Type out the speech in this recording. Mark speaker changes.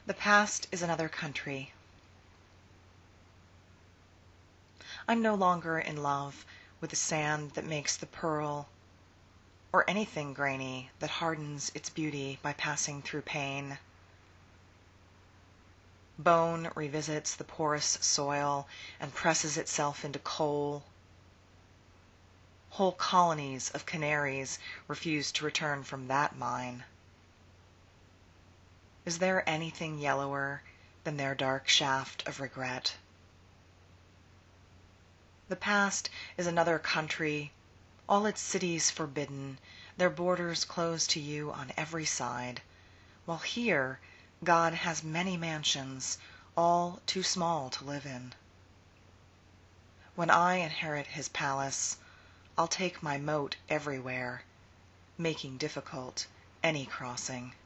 Speaker 1: The past is another country. I'm no longer in love with the sand that makes the pearl, or anything grainy that hardens its beauty by passing through pain. Bone revisits the porous soil and presses itself into coal. Whole colonies of canaries refuse to return from that mine. Is there anything yellower than their dark shaft of regret? The past is another country, all its cities forbidden, their borders closed to you on every side, while here God has many mansions, all too small to live in. When I inherit his palace, I'll take my moat everywhere, making difficult any crossing.